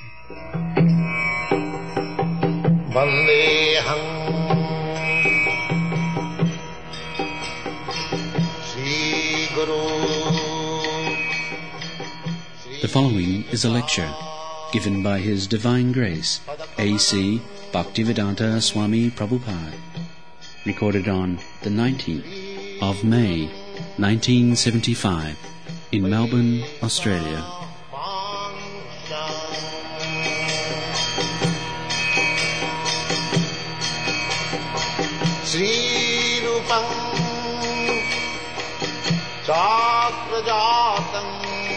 Vandeham Sri Guru. The following is a lecture given by His Divine Grace A.C. Bhaktivedanta Swami Prabhupada, recorded on the 19th of May 1975 in Melbourne, Australia. Sri Rupam Chakrajatam.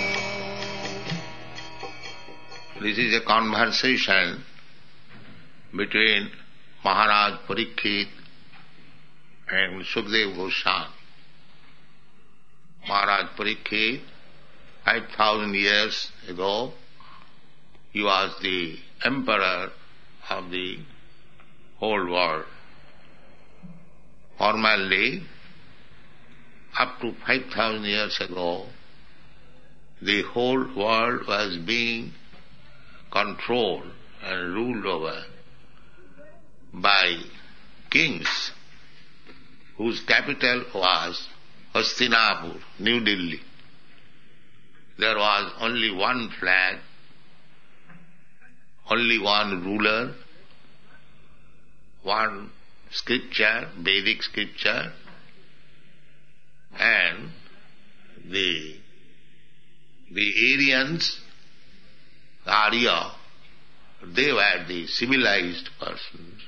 This is a conversation between Maharaj Parikshit and Sukadeva Goswami. Maharaj Parikshit, 5,000 years ago, he was the emperor of the whole world. Formerly, up to 5,000 years ago, the whole world was being controlled and ruled over by kings whose capital was Hastinapur, New Delhi. There was only one flag, only one ruler, one scripture, Vedic scripture, and the Aryans, Arya, they were the civilized persons.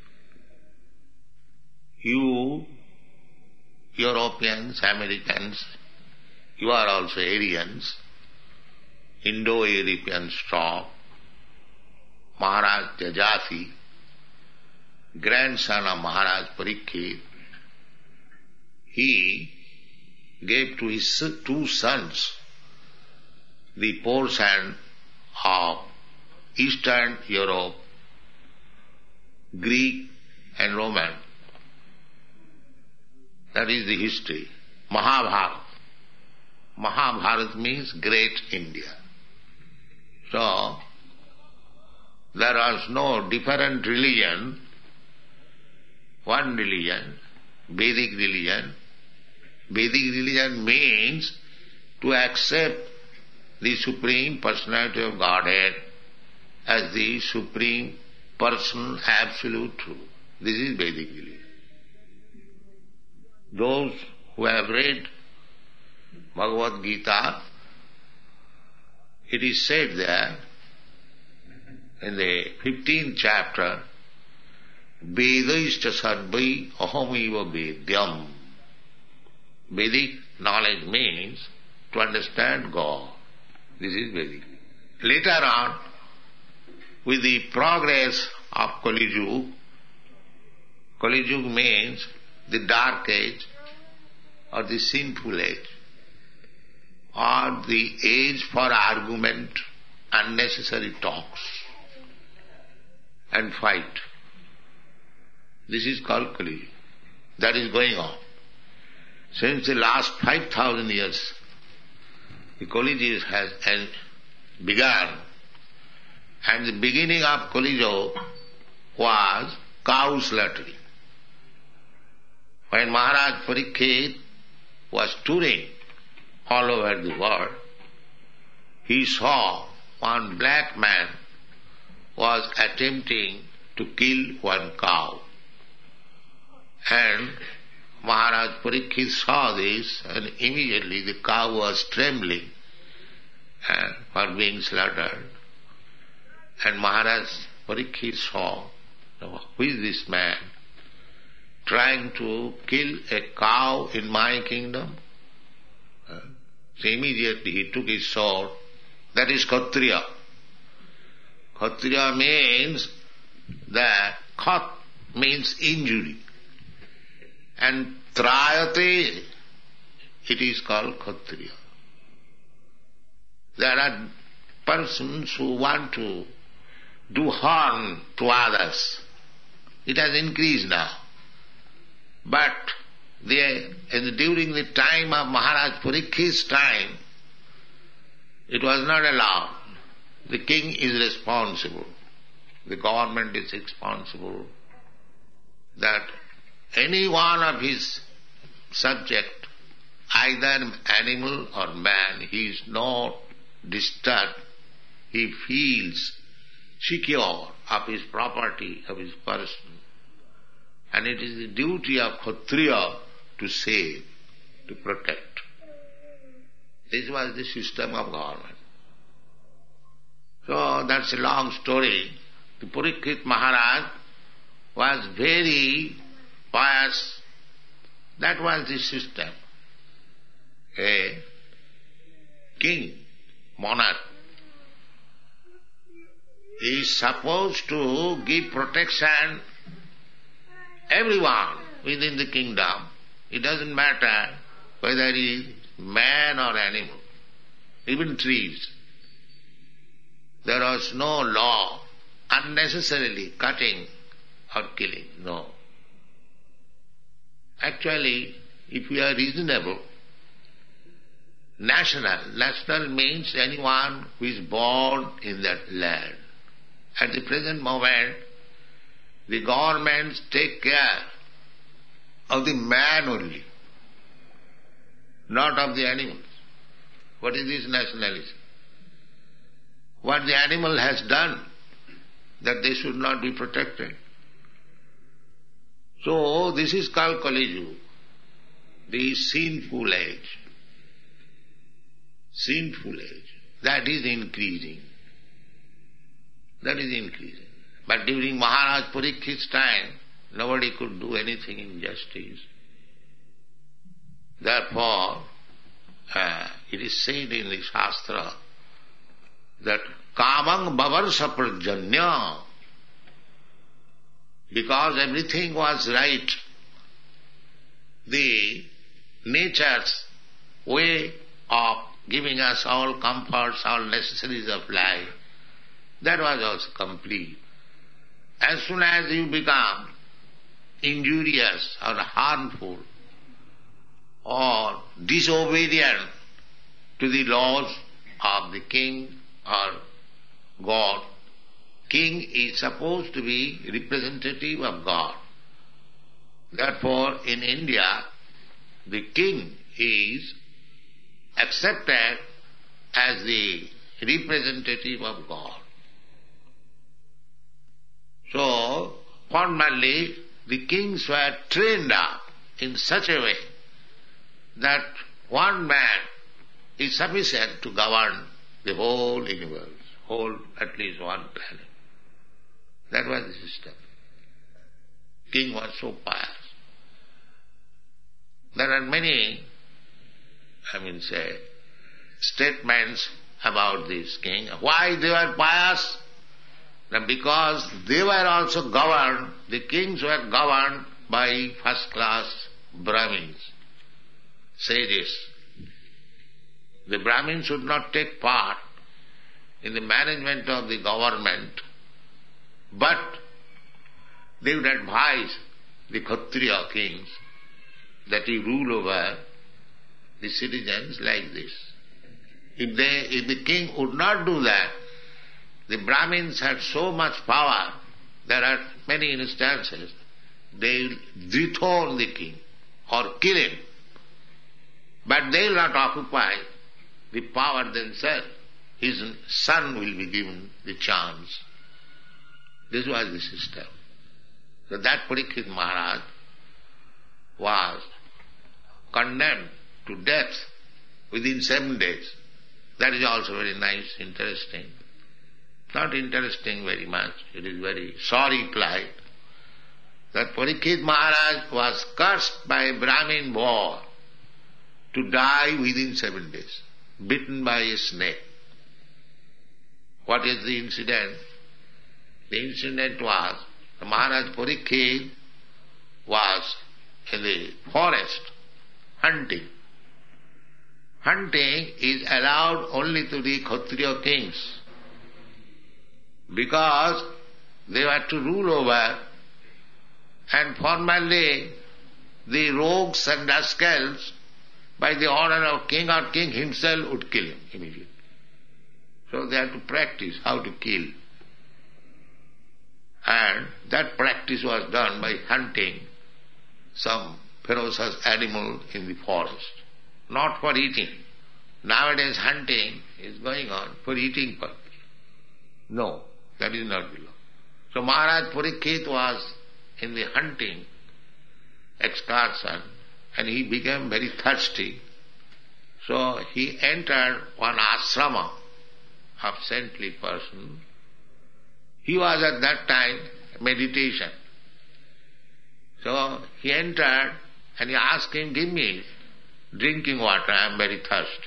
You, Europeans, Americans, you are also Aryans, Indo-European stock. Maharaj Jajati, grandson of Maharaj Parikshit, he gave to his two sons the portion of Eastern Europe, Greek and Roman. That is the history. Mahabharata. Mahabharata means Great India. So, there was no different religion, one religion, Vedic religion. Vedic religion means to accept the Supreme Personality of Godhead as the Supreme Person, Absolute Truth. This is Vedic religion. Those who have read Bhagavad Gita, it is said there in the 15th chapter, Vedaishta sarvai ahamiva vedyam. Vedic knowledge means to understand God. This is Vedic. Later on, with the progress of Kali Yuga, Kali Yuga means the dark age or the sinful age or the age for argument, unnecessary talks and fight. This is called Kali Yuga. That is going on. Since the last 5,000 years, the Kali Yuga has begun, and the beginning of Kali Yuga was cow slaughtering. When Maharaj Parikshit was touring all over the world, he saw one black man was attempting to kill one cow. And Maharaj Parikshit saw this, and immediately the cow was trembling for being slaughtered. And Maharaj Parikshit saw, who is this man trying to kill a cow in my kingdom? So immediately he took his sword. That is Kshatriya. Kshatriya means that Khat means injury. And Trayate, it is called Kshatriya. There are persons who want to do harm to others. It has increased now. But during the time of Maharaj Parikshit's time, it was not allowed. the king is responsible, the government is responsible, that any one of his subject, either animal or man, he is not disturbed, he feels secure of his property, of his person. And it is the duty of Kshatriya to save, to protect. This was the system of government. So that's a long story. The Parikshit Maharaj was very pious. That was the system. A king, monarch, is supposed to give protection everyone within the kingdom. It doesn't matter whether he is man or animal, even trees. There was no law unnecessarily cutting or killing, no. Actually, if we are reasonable, national means anyone who is born in that land. At the present moment, the governments take care of the man only, not of the animals. What is this nationalism? What the animal has done, that they should not be protected. So this is called Kali Yuga, the sinful age. Sinful age. That is increasing. That is increasing. But during Maharaj Parikshit's time, nobody could do anything in justice. Therefore, it is said in the Shastra that Kamang Bavarsa Prajanya, because everything was right, the nature's way of giving us all comforts, all necessaries of life, that was also complete. As soon as you become injurious or harmful or disobedient to the laws of the king or God, king is supposed to be representative of God. Therefore, in India, the king is accepted as the representative of God. So, formerly, the kings were trained up in such a way that one man is sufficient to govern the whole universe, at least one planet. That was the system. King was so pious. There are many, statements about this king. Why they were pious? Because they were also governed, the kings were governed by first-class Brahmins, sages. The Brahmins should not take part in the management of the government, but they would advise the Kshatriya kings that he rule over the citizens like this. If the king would not do that, the Brahmins had so much power, there are many instances, they will dethrone the king or kill him. But they will not occupy the power themselves. His son will be given the chance. This was the system. So that Parikshit Maharaj was condemned to death within 7 days. That is also very nice, interesting. Not interesting very much, it is very sorry plight. That Parikshit Maharaj was cursed by a Brahmin boar to die within 7 days, bitten by a snake. What is the incident? The incident was, the Maharaj Parikshit was in the forest hunting. Hunting is allowed only to the Kshatriya kings, because they were to rule over, and formerly the rogues and rascals, by the order of king or king himself, would kill him immediately. So they had to practice how to kill. And that practice was done by hunting some ferocious animal in the forest, not for eating. Nowadays hunting is going on for eating purpose. No, that is not belong. So Maharaj Parikshit was in the hunting excursion and he became very thirsty. So he entered one ashrama of saintly person. He was at that time meditation. So he entered and he asked him, give me drinking water, I am very thirsty.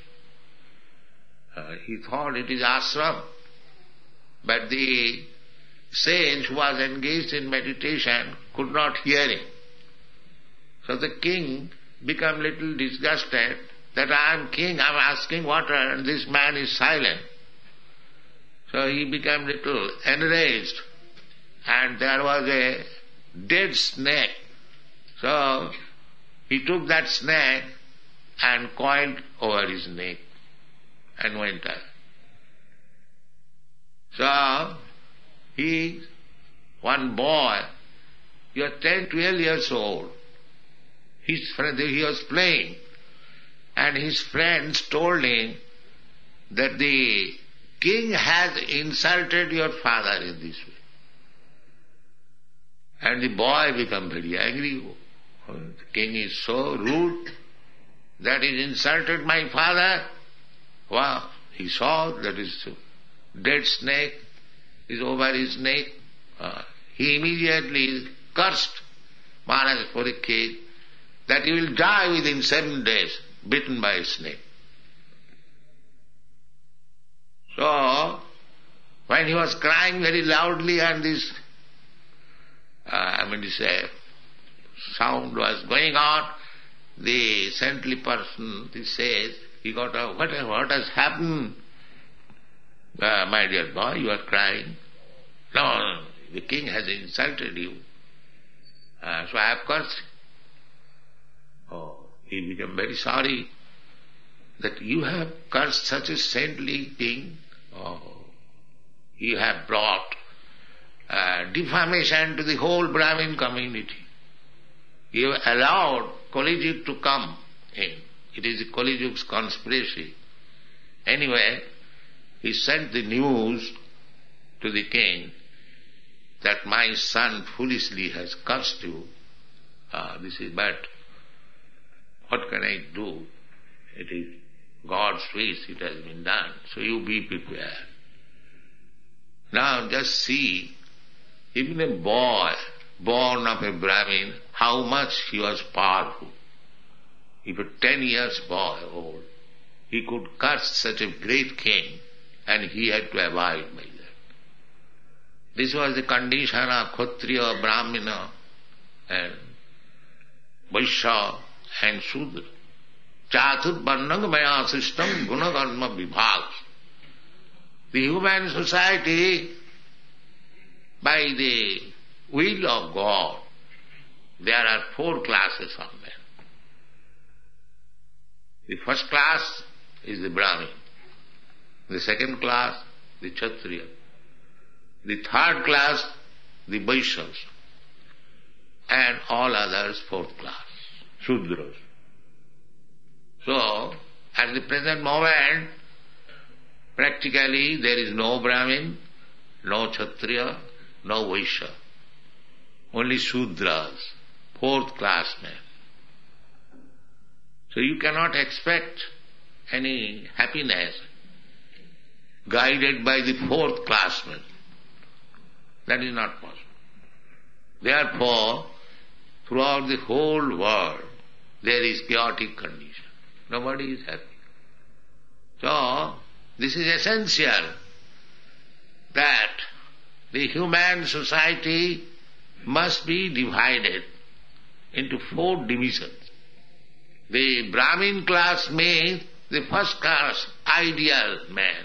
He thought it is ashram. But the sage who was engaged in meditation could not hear him. So the king became little disgusted that I am king, I am asking water and this man is silent. So he became little enraged and there was a dead snake. So he took that snake and coiled over his neck and went out. So one boy, he was 10, 12 years old. His friend, he was playing and his friends told him that the king has insulted your father in this way. And the boy became very angry. The king is so rude that he insulted my father. Wow! He saw that his dead snake is over his neck. He immediately cursed Maharaj Parikshit that he will die within 7 days, bitten by a snake. So, when he was crying very loudly and this, sound was going on, the saintly person, he says, he got up, what has happened? My dear boy, you are crying. No, the king has insulted you. So I have cursed. Oh, he became very sorry that you have cursed such a saintly king. Oh, you have brought defamation to the whole Brahmin community. You have allowed Kali Yuga to come in. It is Kali Yuga's conspiracy. Anyway, he sent the news to the king that my son foolishly has cursed you. This is bad. What can I do? It is God's wish, it has been done. So you be prepared. Now just see, even a boy born of a Brahmin, how much he was powerful. If a 10 years boy old, he could curse such a great king and he had to abide by that. This was the condition of Kshatriya, Brahmana and Vaishya and Shudra. Chatur Varnang Maya system Gunakarma Vibhag. The human society, by the will of God, there are 4 classes of men. The first class is the Brahmin. The second class, the Kshatriya. The third class, the Vaishyas. And all others, 4th class, Shudras. So, at the present moment, practically there is no Brahmin, no Kshatriya, no Vaishya. Only Shudras, 4th class men. So you cannot expect any happiness guided by the 4th class men. That is not possible. Therefore, throughout the whole world, there is chaotic condition. Nobody is happy. So, this is essential that the human society must be divided into 4 divisions. The Brahmin class means the first class ideal man.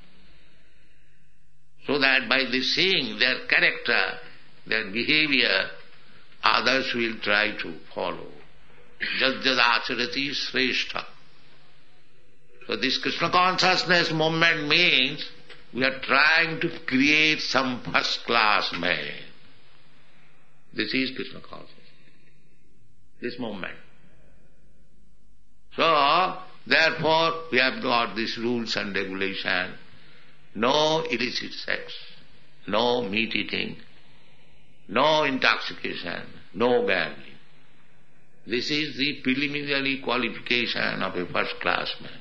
So that by the seeing their character, their behavior, others will try to follow. Jad jad acharati shrestha. So this Krishna consciousness movement means we are trying to create some first-class man. This is Krishna consciousness, this movement. So, therefore, we have got these rules and regulation. No illicit sex, no meat eating, no intoxication, no gambling. This is the preliminary qualification of a first-class man.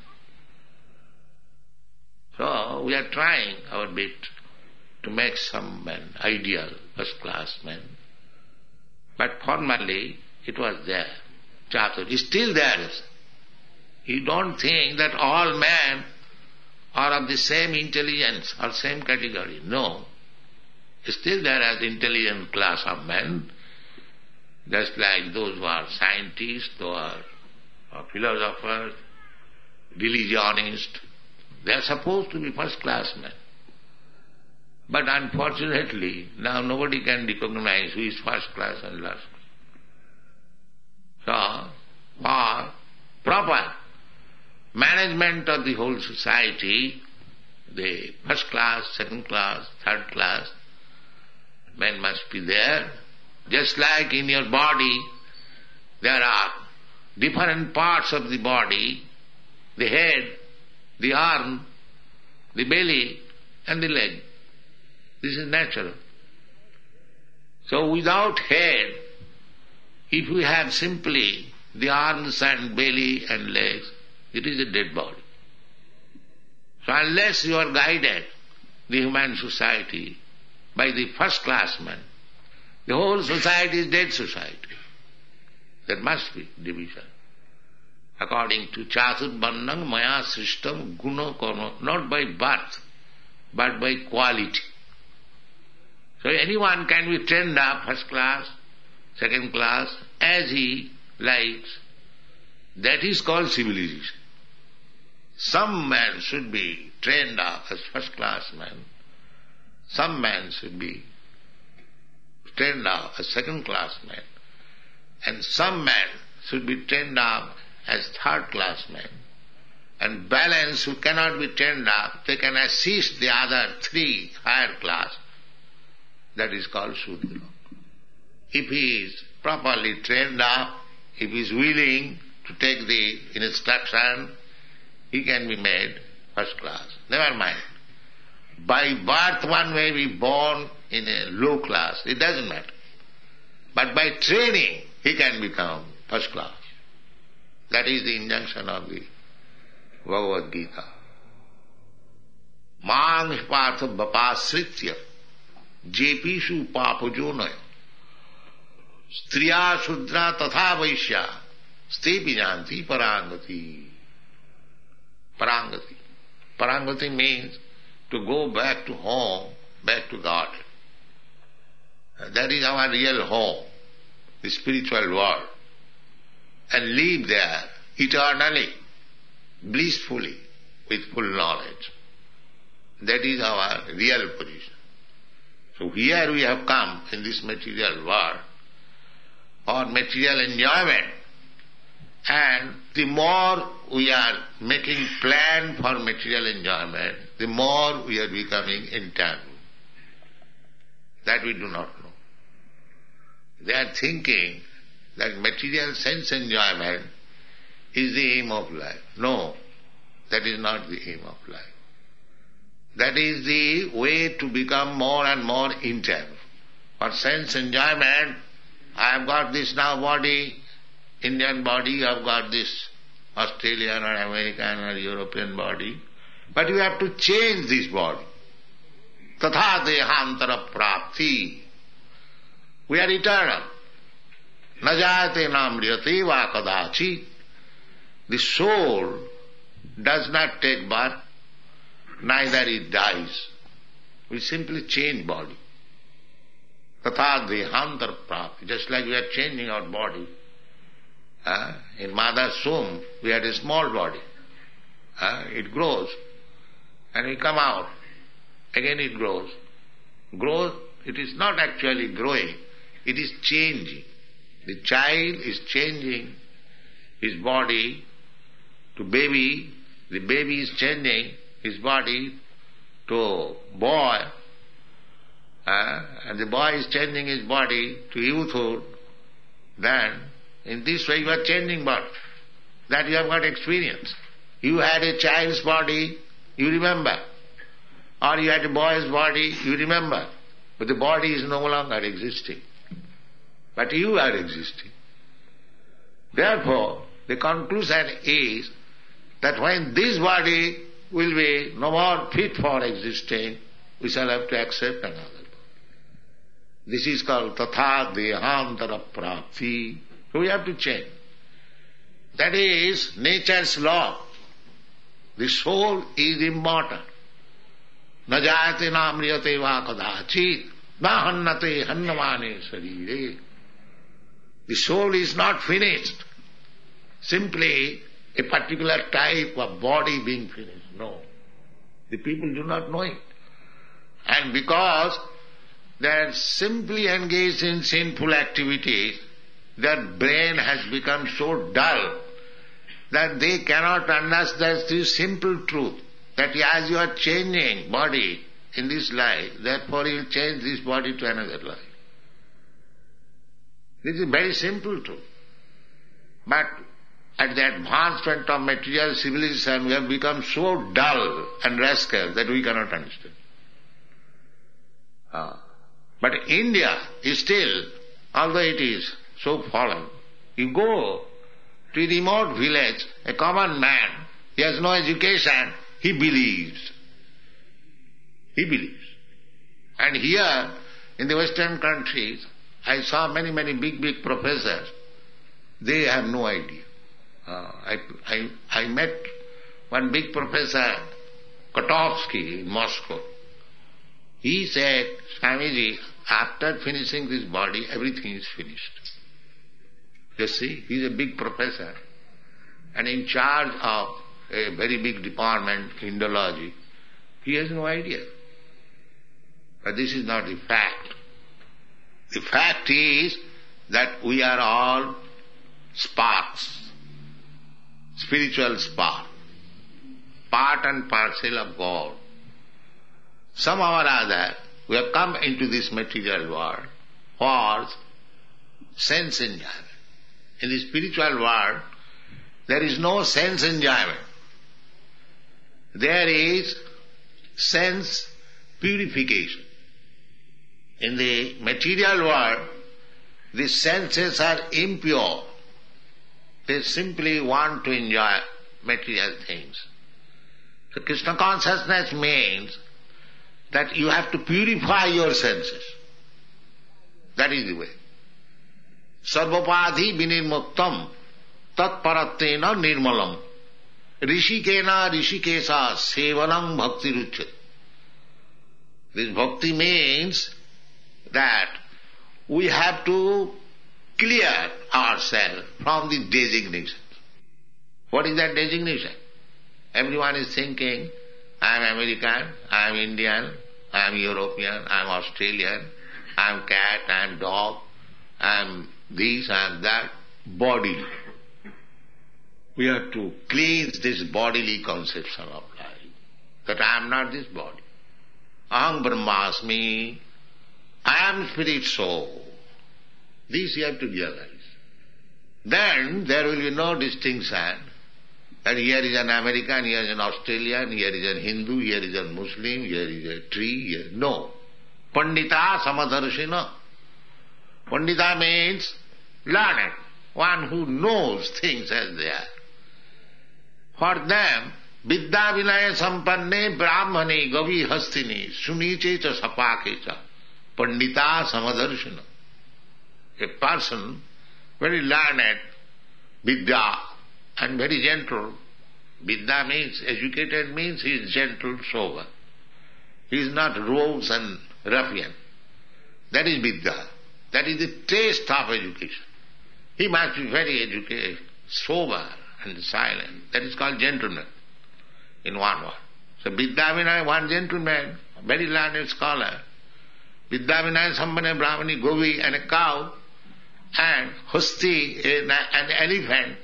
So, we are trying our bit to make some man ideal, first-class man. But formally, it was there. Chatur is still there. You don't think that all men are of the same intelligence or same category. No. Still there is intelligent class of men, just like those who are scientists, those who are philosophers, religionists. They are supposed to be first-class men. But unfortunately, now nobody can recognize who is first class and last class. So, for proper management of the whole society, the first class, second class, third class, men must be there. Just like in your body, there are different parts of the body, the head, the arm, the belly, and the leg. This is natural. So without head, if we have simply the arms and belly and legs, it is a dead body. So unless you are guided, the human society, by the first class man, the whole society is dead society. There must be division. According to Chatur Varnam Maya Srishtam Guna Karma, not by birth, but by quality. So anyone can be trained up first class, second class, as he likes. That is called civilization. Some man should be trained up as first class man. Some man should be trained up as second class man. And some man should be trained up as third class man. And balance who cannot be trained up, they can assist the other three higher class. That is called Shudra. If he is properly trained up, if he is willing to take the instruction, he can be made first class. Never mind. By birth one may be born in a low class, it doesn't matter. But by training, he can become first class. That is the injunction of the Bhagavad Gita. Mang partha bapasritya jepishu papajonaya striya shudra tatha vaishya stepi janti parangati. Parangati. Parangati means to go back to home, back to God. That is our real home, the spiritual world. And live there eternally, blissfully, with full knowledge. That is our real position. So here we have come in this material world for material enjoyment. And the more we are making plan for material enjoyment, the more we are becoming entangled. That we do not know. They are thinking that material sense enjoyment is the aim of life. No, that is not the aim of life. That is the way to become more and more entangled. For sense enjoyment, I have got this now body, Indian body, I have got this Australian or American or European body. But you have to change this body. Tatha dehantara prapti. We are eternal. Najayate namriyate va kadachi. The soul does not take birth, neither it dies. We simply change body. Tatha dehantara prapti. Just like we are changing our body. In mother's womb, we had a small body. It grows. And we come out. Again it grows. Growth, it is not actually growing. It is changing. The child is changing his body to baby. The baby is changing his body to boy, and the boy is changing his body to youthhood, then in this way you are changing body. That you have got experience. You had a child's body, you remember. Or you had a boy's body, you remember. But the body is no longer existing. But you are existing. Therefore, the conclusion is that when this body will be no more fit for existing, we shall have to accept another body. This is called tatha dehantara prapti. So we have to change. That is nature's law. The soul is immortal. Na jayate na amriyate va kadachit, na hannate hannamane sarire. The soul is not finished. Simply a particular type of body being finished. No. The people do not know it. And because they are simply engaged in sinful activities, their brain has become so dull that they cannot understand this simple truth, that as you are changing body in this life, therefore you will change this body to another life. This is a very simple truth. But at the advancement of material civilization, we have become so dull and rascal that we cannot understand. But India is still, although it is so fallen, you go to a remote village, a common man, he has no education, he believes. He believes. And here, in the Western countries, I saw many big professors. They have no idea. I met one big professor, Kotovsky, in Moscow. He said, Swamiji, after finishing this body, everything is finished. You see, he is a big professor and in charge of a very big department, Indology. He has no idea. But this is not the fact. The fact is that we are all sparks, spiritual spark, part and parcel of God. Somehow or other, we have come into this material world for sense enjoyment. In the spiritual world, there is no sense enjoyment. There is sense purification. In the material world, the senses are impure. They simply want to enjoy material things. So Krishna consciousness means that you have to purify your senses. That is the way. Sarvapadhi vinirmuktam tat parattena nirmalam rishikena rishikesa sevanam bhakti ruchyate. This bhakti means that we have to clear ourselves from the designations. What is that designation? Everyone is thinking, I am American, I am Indian, I am European, I am Australian, I am cat, I am dog, I am this, I am that. Body. We have to cleanse this bodily conception of life. That I am not this body. Aham Brahmasmi. I am spirit soul. This you have to realize. Then there will be no distinction that here is an American, here is an Australian, here is a Hindu, here is a Muslim, here is a tree, here. No. Pandita Samadarshina. Pandita means learned, one who knows things as they are. For them, Vidya Vinaya Sampanne Brahmane Gavi Hastini Suniche cha Sapake cha Pandita Samadarshina. A person very learned, Vidya, and very gentle. Vidya means, educated means he is gentle, sober. He is not rogues and ruffian. That is Vidya. That is the taste of education. He must be very educated, sober and silent. That is called gentleman in one word. So Vidya Vinaya, one gentleman, very learned scholar. Vidya Vinaya Sambhane Brahmani Govi and a cow, and Hasti, an elephant.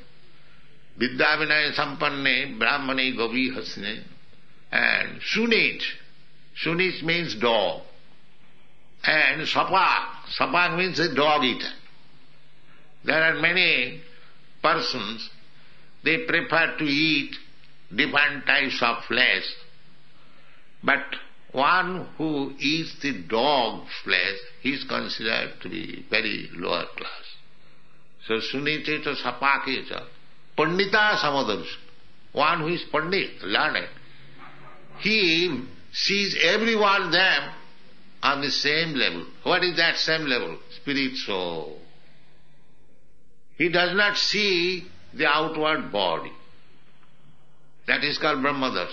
Vidya Vinaya Sampanne Brahmane Govi Hasne, and Sunit, Sunish means dog. And sapak means a dog eater. There are many persons, they prefer to eat different types of flesh, but one who eats the dog flesh, he is considered to be very lower class. So Suniteta Sapaketa, Pandita Samadarsh, one who is Pandit, learned, he sees everyone them on the same level. What is that same level? Spirit soul. He does not see the outward body. That is called Brahmadarshan.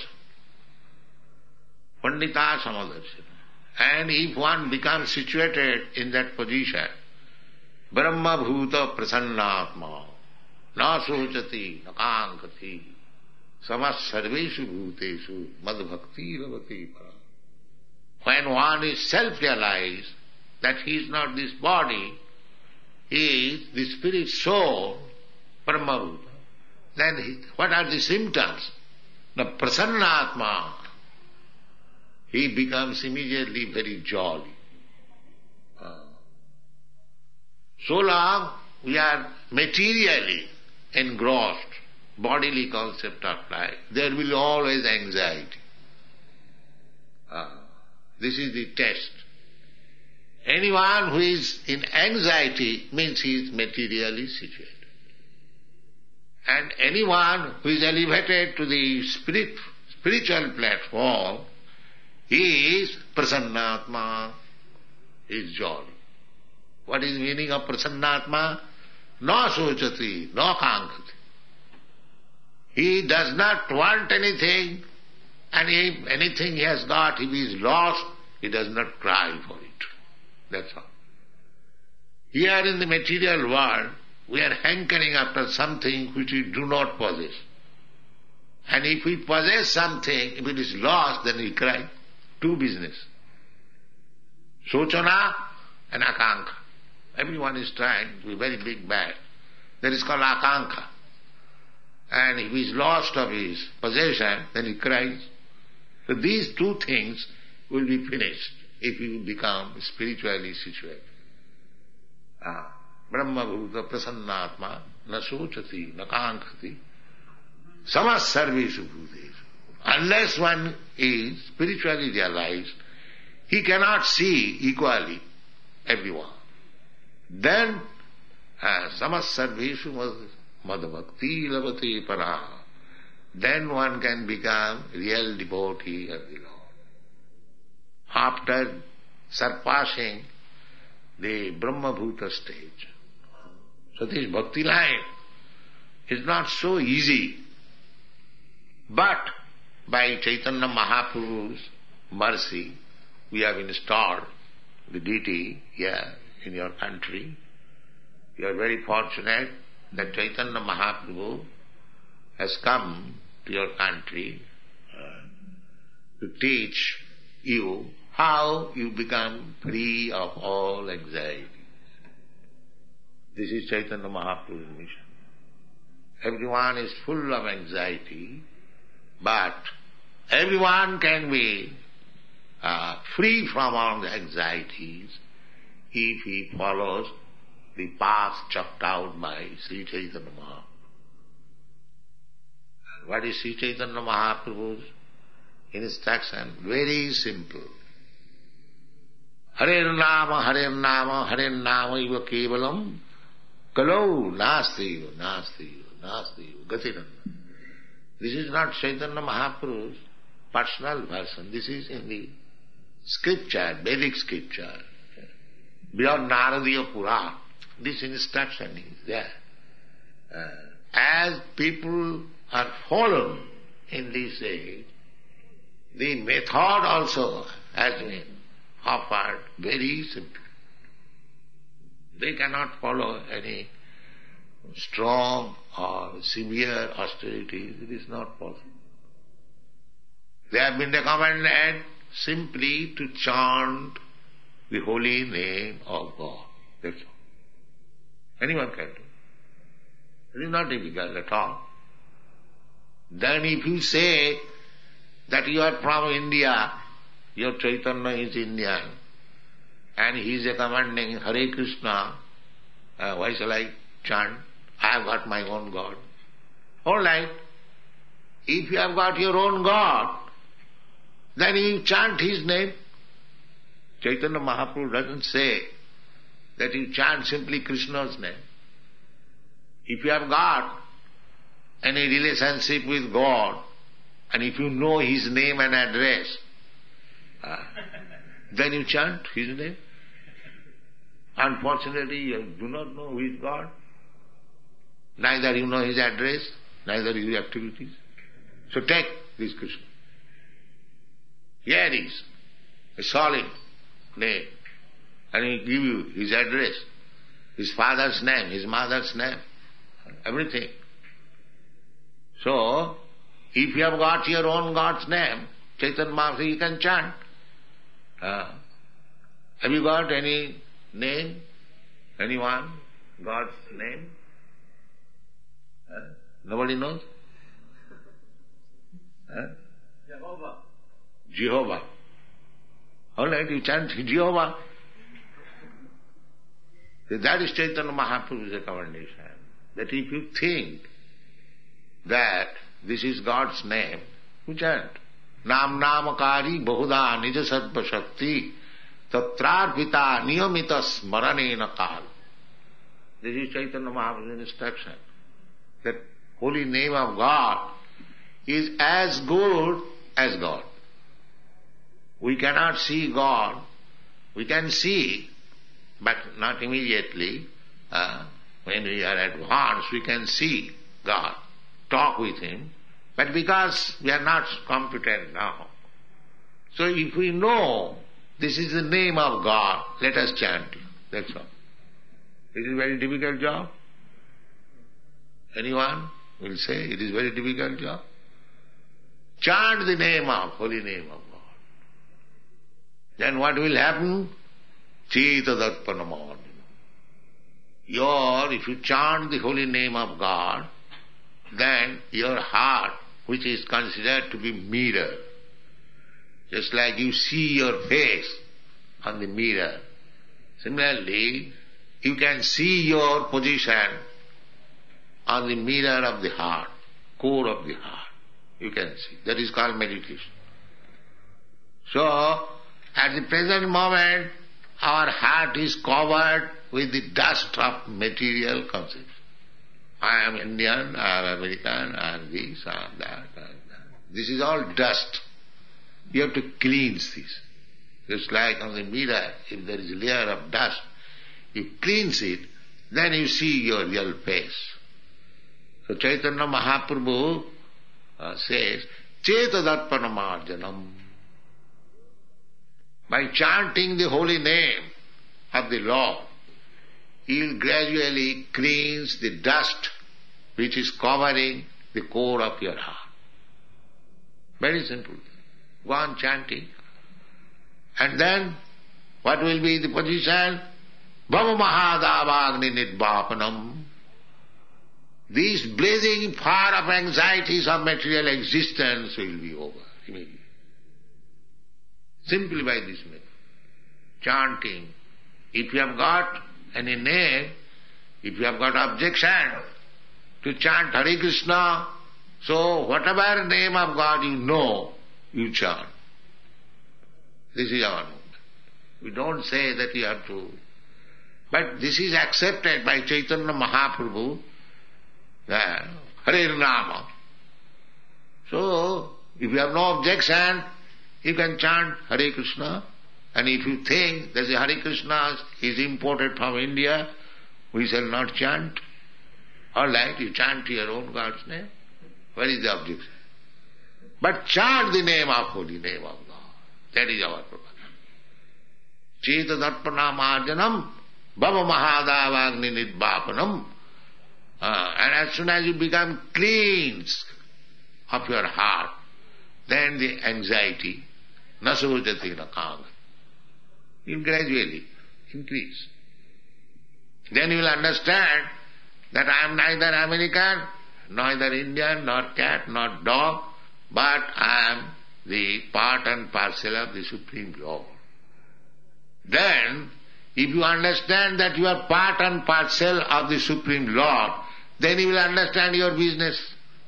Pandita Samadarshan. And if one becomes situated in that position, Brahma Bhuta Prasannatma, Na Sochati, Na Kankati, Samas Sarveshu Bhuteshu, Mad Bhakti Ravati Para. When one is self-realized that he is not this body, he is the spirit soul, Brahma Bhuta, then what are the symptoms? The Prasannatma, he becomes immediately very jolly. So long we are materially engrossed, bodily concept of life, there will always anxiety. This is the test. Anyone who is in anxiety means he is materially situated. And anyone who is elevated to the spiritual platform, he is Prasannatma, he is jolly. What is the meaning of Prasannatma? Na sochati, na kankati. He does not want anything, and if anything he has got, if he is lost, he does not cry for it. That's all. Here in the material world, we are hankering after something which we do not possess. And if we possess something, if it is lost, then we cry. Two business. Sochana and akanka. Everyone is trying to be very big bad. That is called akanka. And if he is lost of his possession, then he cries. So these two things will be finished if you become spiritually situated. Brahma Bhuta Prasannatma na sochati na kankati samas sarveshu bhuteshu. Unless one is spiritually realized, he cannot see equally everyone. Then samas sarveshu madbhakti lavati para. Then one can become real devotee of the Lord. After surpassing the Brahma Bhuta stage. So this bhakti line is not so easy. But by Chaitanya Mahaprabhu's mercy, we have installed the deity here in your country. You are very fortunate that Chaitanya Mahaprabhu has come to your country to teach you how you become free of all anxiety. This is Chaitanya Mahaprabhu's mission. Everyone is full of anxiety, but everyone can be free from all the anxieties if he follows the path chalked out by Sri Chaitanya Mahaprabhu. What is Sri Chaitanya Mahaprabhu's instruction? Very simple. Hare Nama, Hare Nama, Hare Nama iva kevalam kalau nasti gatinanda. This is not Chaitanya Mahaprabhu's personal version. This is in the scripture, Vedic scripture. Beyond Naradiya Purana, this instruction is there. As people are followed in this age, the method also has been offered very simply. They cannot follow any strong or severe austerities. It is not possible. They have been recommended simply to chant the holy name of God. That's all. Anyone can do. It is not difficult at all. Then if you say that you are from India, your Chaitanya is Indian, and he is commanding Hare Krishna, why shall I chant? I have got my own God. All right. If you have got your own God, then you chant His name. Chaitanya Mahaprabhu doesn't say that you chant simply Krishna's name. If you have got any relationship with God, and if you know His name and address, then you chant His name. Unfortunately, you do not know who is God. Neither you know His address, neither His activities. So take this Krishna. Here is a solid name. And He give you His address, His father's name, His mother's name, everything. So, if you have got your own God's name, Chaitanya Mahaprabhu, you can chant. Have you got any name? Anyone? God's name? Nobody knows? Jehovah. All right, you chant Jehovah. That is Chaitanya Mahaprabhu's recommendation. That if you think that this is God's name, you chant. Nam namakari bahuda nija sattva shakti tatrarpita niyamita smaranena kal. This is Chaitanya Mahaprabhu's instruction. That holy name of God is as good as God. We cannot see God. We can see, but not immediately. When we are advanced, we can see God, talk with Him, but because we are not competent now. So if we know this is the name of God, let us chant it. That's all. It is a very difficult job. Anyone will say it is a very difficult job? Chant the name of, holy name of God. Then what will happen? Cheta darpanamad. If you chant the holy name of God, then your heart, which is considered to be mirror, just like you see your face on the mirror, similarly, you can see your position on the mirror of the heart, core of the heart. You can see. That is called meditation. So, at the present moment, our heart is covered with the dust of material concepts. I am Indian, I am American, I am this, I am that, I am that. This is all dust. You have to cleanse this. Just like on the mirror, if there is a layer of dust, you cleanse it, then you see your real face. So Chaitanya Mahaprabhu says, Cheta darpanamarjanam. By chanting the holy name of the Lord, He will gradually cleanse the dust which is covering the core of your heart. Very simple. Go on chanting. And then, what will be the position? Bhava mahadavagni nidvapanam. These blazing fire of anxieties of material existence will be over immediately. Simply by this method. Chanting. If you have got any name, if you have got objection to chant Hare Krishna, so whatever name of God you know, you chant. This is our movement. We don't say that you have to. But this is accepted by Chaitanya Mahaprabhu, Hare Nama. So, if you have no objection, you can chant Hare Krishna. And if you think that the Hare Krishna is imported from India, we shall not chant. All right, you chant your own God's name. Where is the objection? But chant the name of holy name of God. That is our proposal. Cheta darpana marjanam bhava mahadavagni nidvapanam. And as soon as you become cleansed of your heart, then the anxiety, nasujati nakang, will gradually increase. Then you will understand that I am neither American, neither Indian, nor cat, nor dog, but I am the part and parcel of the Supreme Lord. Then, if you understand that you are part and parcel of the Supreme Lord, then you will understand your business.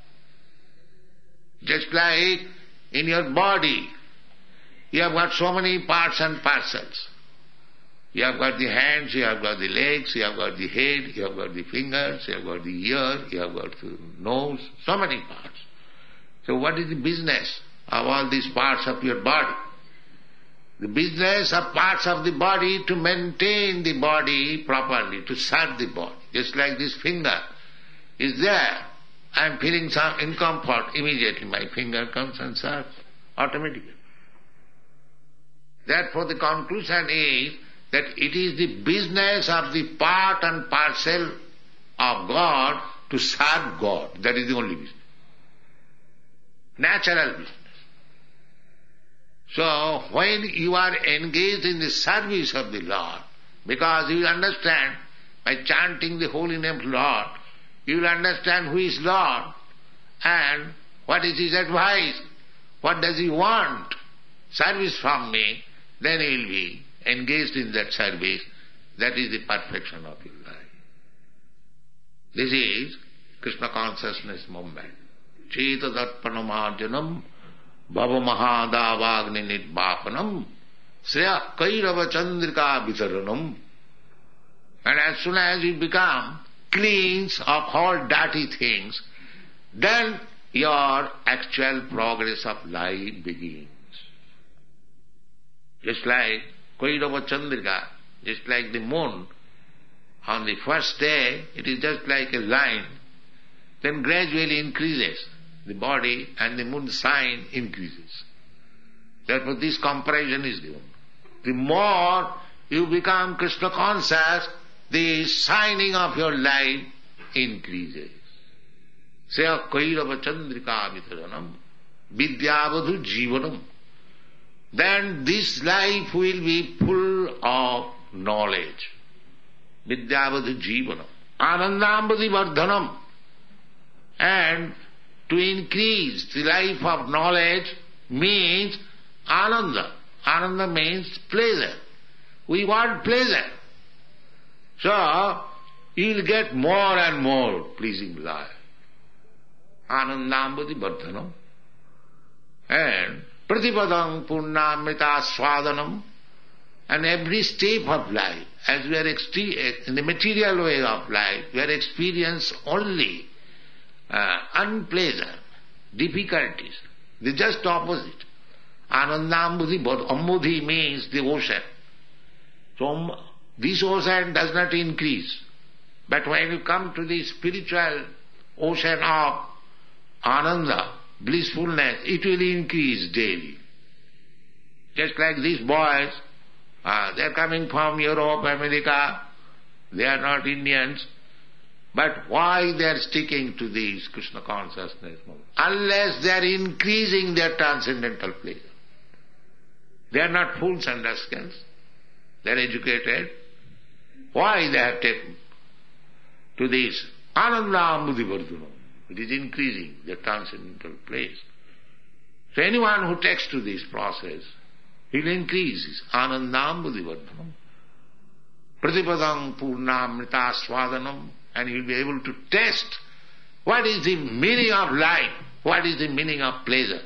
Just like in your body, you have got so many parts and parcels. You have got the hands, you have got the legs, you have got the head, you have got the fingers, you have got the ear, you have got the nose, so many parts. So what is the business of all these parts of your body? The business of parts of the body to maintain the body properly, to serve the body. Just like this finger is there, I am feeling some discomfort, immediately my finger comes and serves automatically. Therefore the conclusion is that it is the business of the part and parcel of God to serve God. That is the only business. Natural business. So when you are engaged in the service of the Lord, because you will understand, by chanting the holy name of Lord, you will understand who is Lord and what is His advice, what does He want, service from me, then you will be engaged in that service. That is the perfection of your life. This is Krishna consciousness movement. Cheta darpanamarjanam bhava mahadavagni nidvapanam sreya kairava chandrika vitaranam. And as soon as you become cleansed of all dirty things, then your actual progress of life begins. Just like Kairava Chandrika, just like the moon, on the first day it is just like a line, then gradually increases. The body and the moon sign increases. Therefore this comparison is given. The more you become Krishna conscious, the shining of your life increases. Seya kairava chandrika vitaranam vidyavadhu jivanam. Then this life will be full of knowledge. Vidyavadhu jivanam. Anandambadi vardhanam. And to increase the life of knowledge means ananda. Ananda means pleasure. We want pleasure. So, you will get more and more pleasing life. Anandambadi vardhanam. And pratipadam purnamrita swadanam. And every step of life, as we are in the material way of life, we are experiencing only unpleasant, difficulties. The just opposite. Anandambudhi, Ambudhi means the ocean. So this ocean does not increase. But when you come to the spiritual ocean of Ananda, blissfulness, it will increase daily. Just like these boys, they are coming from Europe, America, they are not Indians. But why they are sticking to this Krishna consciousness movement? Unless they are increasing their transcendental pleasure. They are not fools and rascals. They are educated. Why they have taken to this Anandambudhi vardhanam? It is increasing their transcendental place. So anyone who takes to this process, he will increase his Anandambudhi vardhanam. Pratipadam purnamrita swadanam. And he will be able to test what is the meaning of life, what is the meaning of pleasure.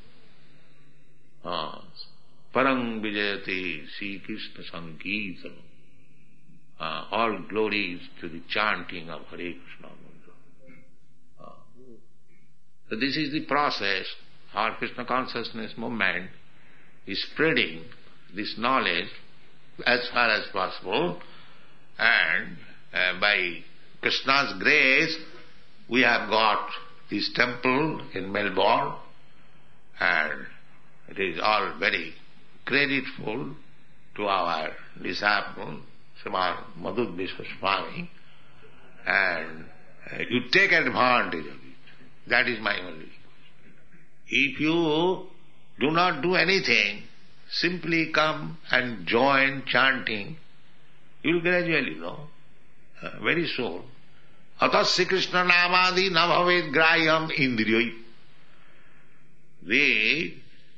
Parang vijayati Sri Krishna Sankirtanam. All glories to the chanting of Hare Krishna mantra. So this is the process. Our Krishna consciousness movement is spreading this knowledge as far as possible, and by Krishna's grace, we have got this temple in Melbourne, and it is all very creditful to our disciple, Srimad Madhudvishwa Swami, and you take advantage of it. That is my only request. If you do not do anything, simply come and join chanting, you will gradually know. Very soon. Atasya Krishna namadi na bhavet grayam indriyai. The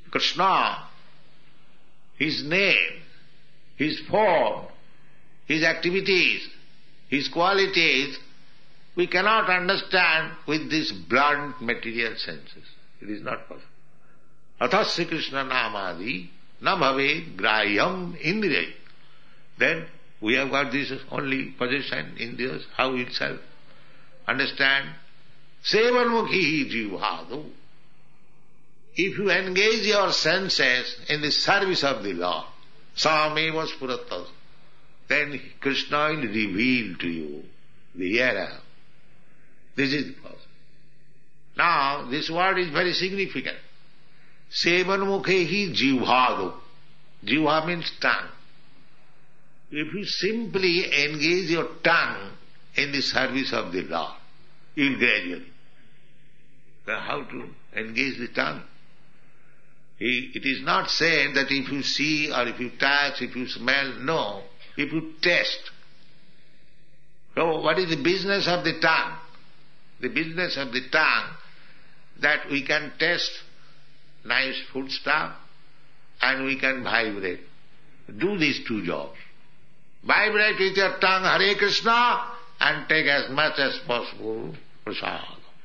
Krishna, his name, his form, his activities, his qualities, we cannot understand with these blunt material senses. It is not possible. Athasya Krishna namadi na bhave grahyam indriyai. Then we have got this only possession in this, how it shall understand? Sevanmukhi jivhadu. If you engage your senses in the service of the Lord, sameva spuratas, then Krishna will reveal to you the hereafter. This is the process. Now, this word is very significant. Sevanmukhehi jivhadu. Jivha means tongue. If you simply engage your tongue in the service of the Lord, you will gradually. Then how to engage the tongue? It is not said that if you see or if you touch, if you smell, no. If you taste. So what is the business of the tongue? The business of the tongue, that we can taste nice food stuff and we can vibrate. Do these two jobs. Vibrate with your tongue, Hare Krishna, and take as much as possible prasad.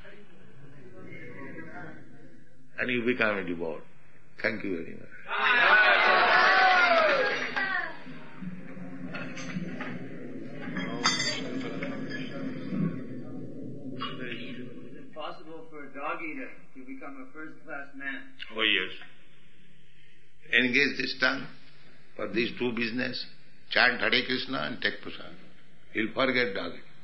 And you become a devotee. Thank you very much. Is it possible for a dog eater to become a first-class man? Oh yes. Engage this tongue for these two business. Chant Hare Krishna and take prasad. He'll forget dog eating.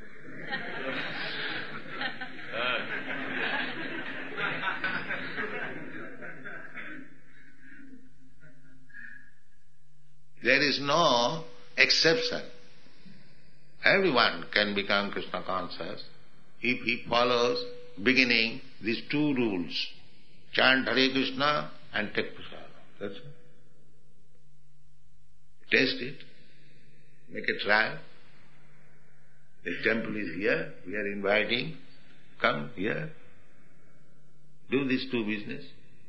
There is no exception. Everyone can become Krishna conscious if he follows beginning these two rules. Chant Hare Krishna and take prasad. That's it. Taste it. Make a trial. The temple is here. We are inviting. Come here. Do these two business.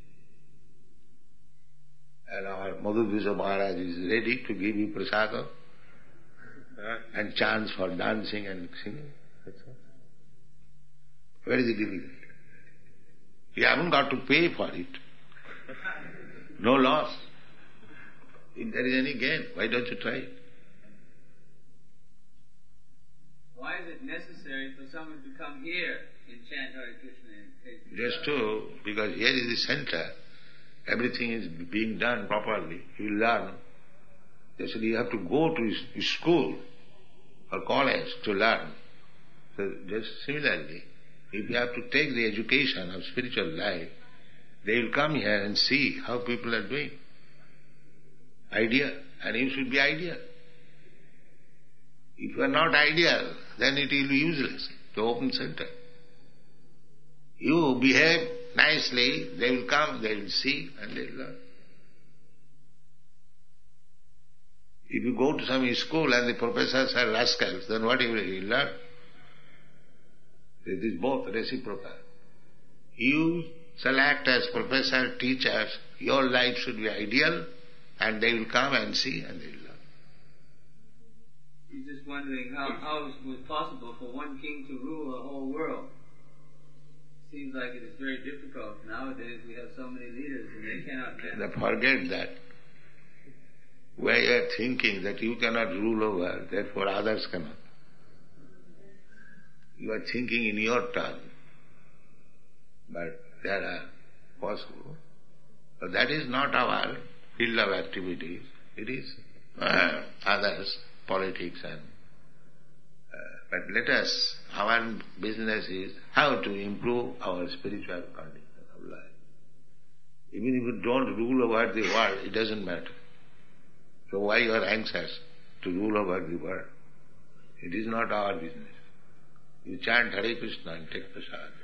And our Madhudvija Maharaj is ready to give you prasada and chance for dancing and singing. That's all. Where is the difficulty? You haven't got to pay for it. No loss. If there is any gain, why don't you try it? Why is it necessary for someone to come here and chant Hare Krishna and take Just to, because here is the center. Everything is being done properly. You learn. They said you have to go to school or college to learn. So just similarly, if you have to take the education of spiritual life, they will come here and see how people are doing. Ideal. And you should be ideal. If you are not ideal, then it will be useless to open center. You behave nicely, they will come, they will see, and they will learn. If you go to some school and the professors are rascals, then what will you learn? It is both reciprocal. You select as professor, teachers, your life should be ideal, and they will come and see and they will learn. He's just wondering how it was possible for one king to rule a whole world. Seems like it is very difficult. Nowadays we have so many leaders and they cannot manage. Forget that. Where you are thinking that you cannot rule over, therefore others cannot. You are thinking in your turn, but there are possible. But that is not our field of activities. It is others, politics and... but let us, our business is how to improve our spiritual condition of life. Even if you don't rule over the world, it doesn't matter. So why you are anxious to rule over the world? It is not our business. You chant Hare Krishna and take prasad.